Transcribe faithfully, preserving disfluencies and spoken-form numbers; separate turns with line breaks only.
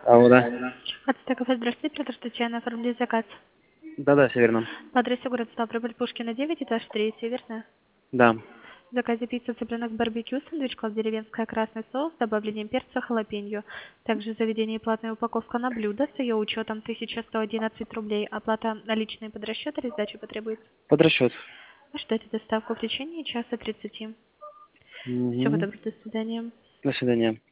Алло, да.
Ацтека кафе, здравствуйте, Петр Татьяна, оформили заказ.
Да-да, все верно.
По адресу город Ставрополь, Пушкина, девять, этаж три, все верно?
Да.
В заказе пицца, цыпленок, барбекю, сэндвич, класс деревенская, красный соус, с добавлением перца, халапеньо. Также в заведении платная упаковка на блюдо с ее учетом тысяча сто одиннадцать рублей. Оплата наличные под расчет или сдача потребуется?
Под расчет.
Ждете доставку в течение часа тридцати. Всего
Угу.
доброго, до свидания.
До свидания.